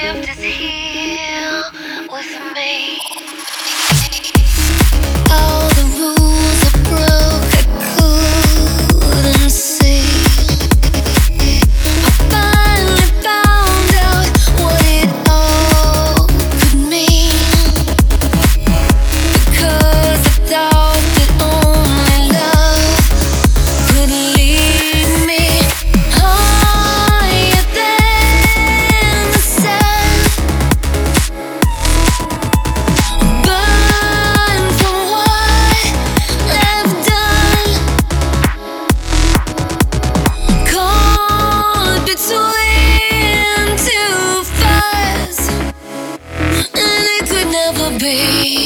lived is here with me. All the rules I broke, I couldn't see. I finally found out what it all could mean. Because I thought that only love could lead me higher than the sun. Burn from what I've done. Caught between two fires, and it could never be.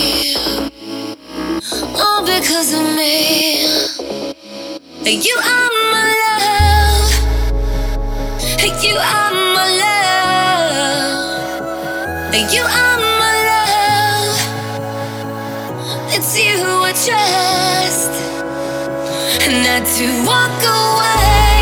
All because of me. You are my love. You are my love. You are my love. It's you I trust, and not to walk away.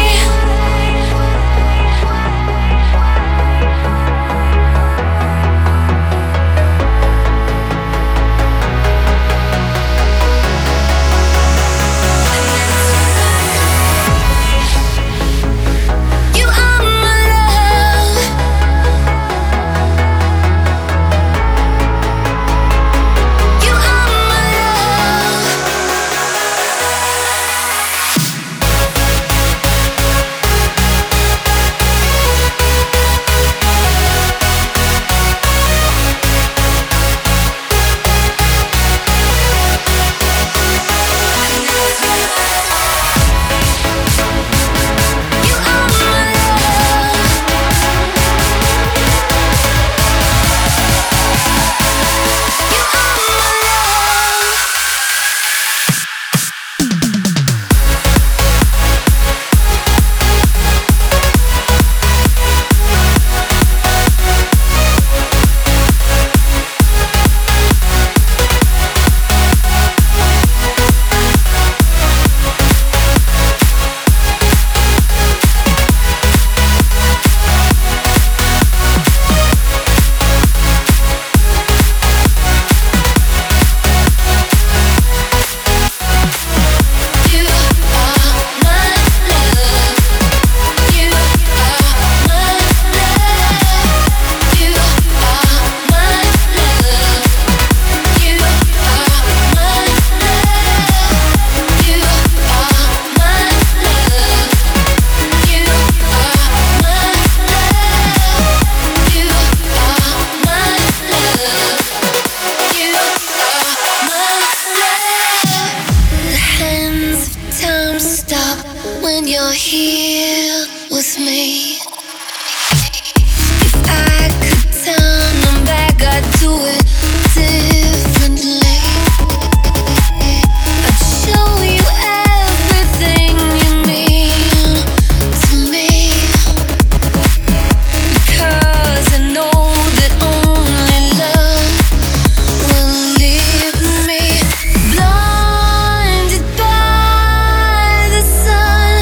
You are my love. You are my love. You are my love. You are my love. You are my love. You are my love. You are my love. You are my love. You are my love. You are my love. You are my love. You are my love. The hands of time stop when you're here with me. If I could turn them back, I'd do it differently. I'd show you everything you mean to me. Because I know that only love will leave me blinded by the sun,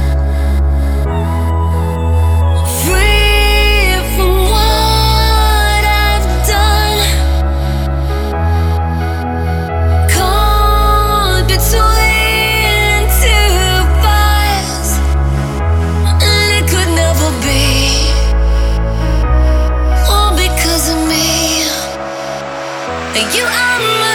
free from what I've done, caught between two fires, and it could never be. All because of me. You are my